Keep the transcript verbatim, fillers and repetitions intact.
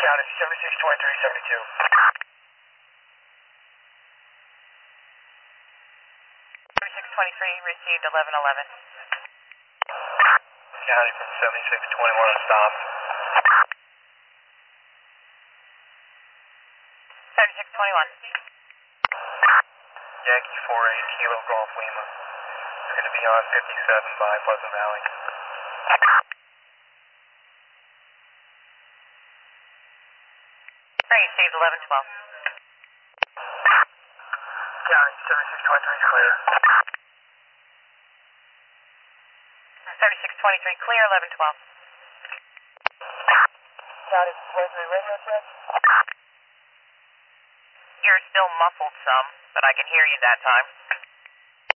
County, seventy-six twenty-three seventy-two. seventy-six twenty-three, received eleven eleven. County from seventy-six twenty-one, stop. seventy-six twenty-one. Yankee four eight, Kilo Golf Lima. It's going to be on fifty-seven by Pleasant Valley. Received eleven twelve. County, seventy-six twenty-three is clear. seventy-six twenty-three, clear, eleven twelve. County, twenty-three radio check. You're still muffled some, but I can hear you that time.